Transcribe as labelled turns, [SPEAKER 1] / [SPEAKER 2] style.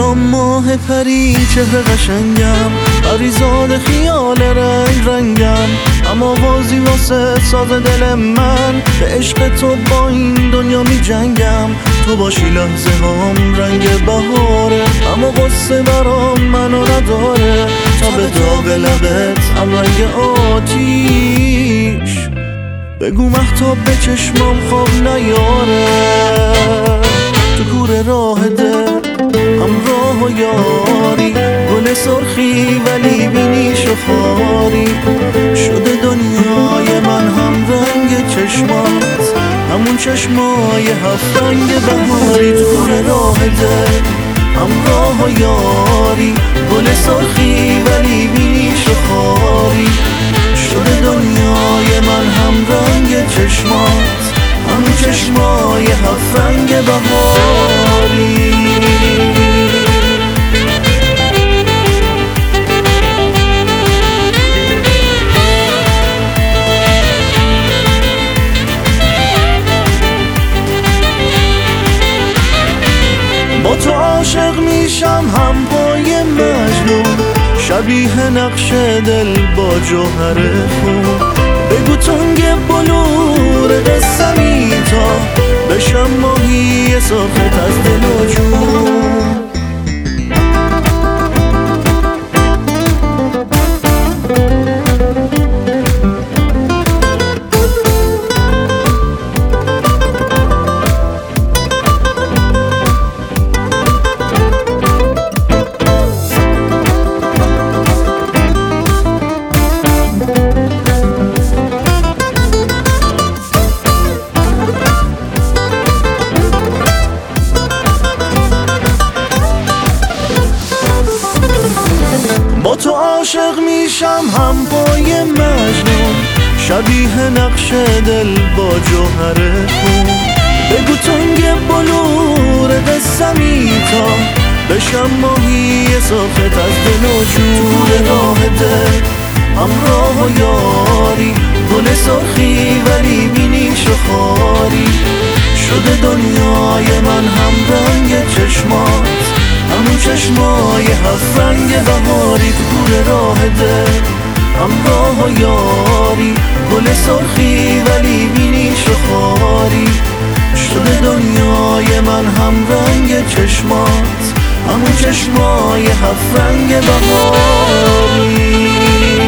[SPEAKER 1] سلام ماه پری چهره قشنگم، پریزاد خیال رنگ رنگم، اما آوازی واسه ساز دل من، به عشق تو با این دنیا می جنگم. تو باشی لحظه هم رنگ بهاره، اما قصه برام منو نداره. تا به داغ لبت هم رنگ آتیش، بگو مهتاب به چشمام خواب نیاره. تو کوره راه دل همراه و یاری، گل سرخی ولی بینیش و خاری. شده دنیای من هم رنگ چشمات، همون چشمای هفت رنگ بهاری. تو کوره راه دل همراه و یاری، گل سرخی ولی بینیش و خاری. شده دنیای من هم رنگ چشمات، همون چشمای هفت رنگ بهاری. با تو عاشق میشم هم پای مجنون، شبیه نقش دل با جوهر خون. بگو تنگ بلور قسمی تا بشم ماهی ساخت از دل و جون. با تو عاشق میشم هم پای مجنون، شبیه نقش دل با جوهر خون. بگو تنگ بلور قسمی تا بشم ماهی ساخت از دل و جون. راه دل همراه و یاری، گل سرخی ولی بینیش و خاری. شده دنیای من هم رنگ چشمات، همون چشمای هفت رنگ بهاری. تو کوره راه دل همراه و یاری، گل سرخی ولی بینیش و خاری. شده دنیای من هم رنگ چشمات، همون چشمای هفت رنگ بهاری.